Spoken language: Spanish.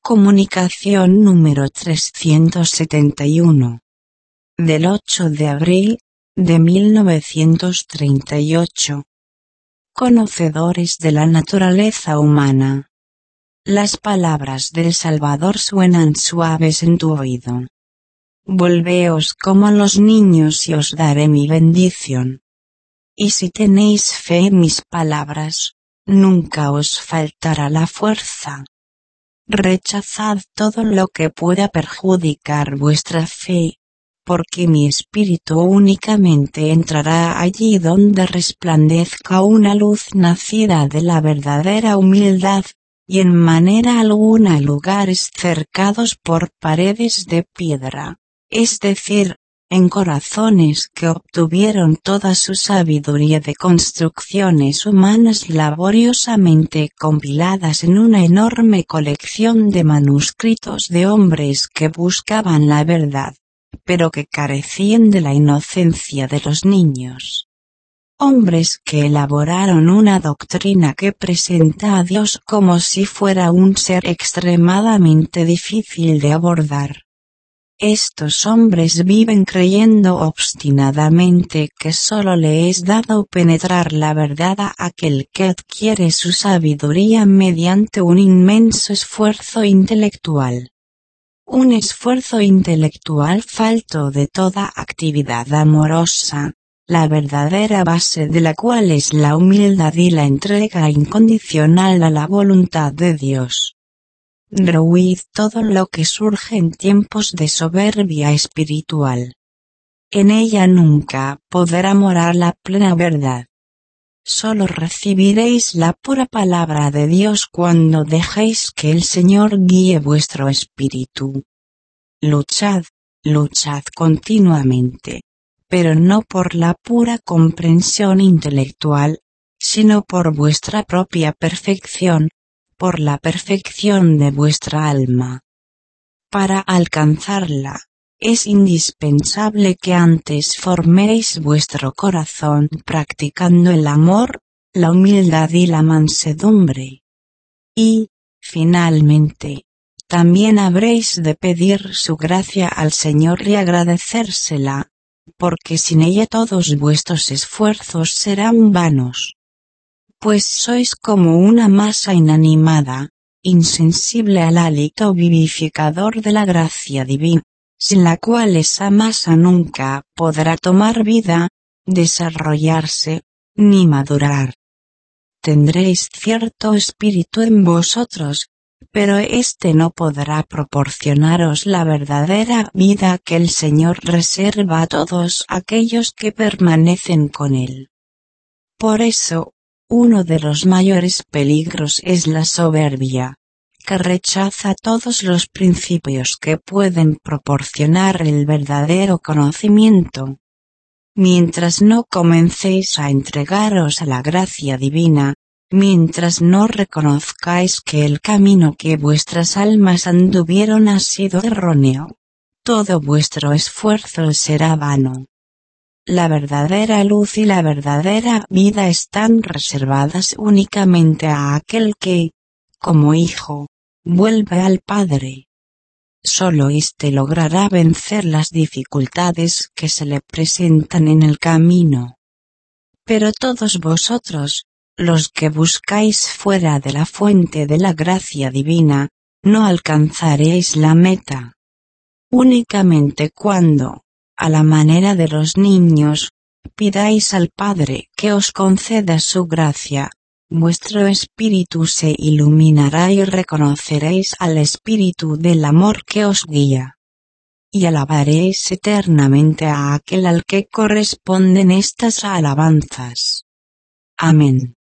Comunicación número 371. Del 8 de abril, de 1938. Conocedores de la naturaleza humana. Las palabras del Salvador suenan suaves en tu oído. Volveos como los niños y os daré mi bendición. Y si tenéis fe en mis palabras, nunca os faltará la fuerza. Rechazad todo lo que pueda perjudicar vuestra fe, porque mi espíritu únicamente entrará allí donde resplandezca una luz nacida de la verdadera humildad, y en manera alguna lugares cercados por paredes de piedra, es decir, en corazones que obtuvieron toda su sabiduría de construcciones humanas laboriosamente compiladas en una enorme colección de manuscritos de hombres que buscaban la verdad, pero que carecían de la inocencia de los niños. Hombres que elaboraron una doctrina que presenta a Dios como si fuera un ser extremadamente difícil de abordar. Estos hombres viven creyendo obstinadamente que solo le es dado penetrar la verdad a aquel que adquiere su sabiduría mediante un inmenso esfuerzo intelectual. Un esfuerzo intelectual falto de toda actividad amorosa, la verdadera base de la cual es la humildad y la entrega incondicional a la voluntad de Dios. Rehuid todo lo que surge en tiempos de soberbia espiritual. En ella nunca podrá morar la plena verdad. Solo recibiréis la pura palabra de Dios cuando dejéis que el Señor guíe vuestro espíritu. Luchad continuamente, pero no por la pura comprensión intelectual, sino por vuestra propia perfección, por la perfección de vuestra alma. Para alcanzarla, es indispensable que antes forméis vuestro corazón practicando el amor, la humildad y la mansedumbre. Y, finalmente, también habréis de pedir su gracia al Señor y agradecérsela, porque sin ella todos vuestros esfuerzos serán vanos. Pues sois como una masa inanimada, insensible al hálito vivificador de la gracia divina, sin la cual esa masa nunca podrá tomar vida, desarrollarse, ni madurar. Tendréis cierto espíritu en vosotros, pero éste no podrá proporcionaros la verdadera vida que el Señor reserva a todos aquellos que permanecen con Él. Por eso, uno de los mayores peligros es la soberbia, que rechaza todos los principios que pueden proporcionar el verdadero conocimiento. Mientras no comencéis a entregaros a la gracia divina, mientras no reconozcáis que el camino que vuestras almas anduvieron ha sido erróneo, todo vuestro esfuerzo será vano. La verdadera luz y la verdadera vida están reservadas únicamente a aquel que, como hijo, vuelve al Padre. Solo éste logrará vencer las dificultades que se le presentan en el camino. Pero todos vosotros, los que buscáis fuera de la fuente de la gracia divina, no alcanzaréis la meta. Únicamente cuando, a la manera de los niños, pidáis al Padre que os conceda su gracia, vuestro espíritu se iluminará y reconoceréis al espíritu del amor que os guía. Y alabaréis eternamente a aquel al que corresponden estas alabanzas. Amén.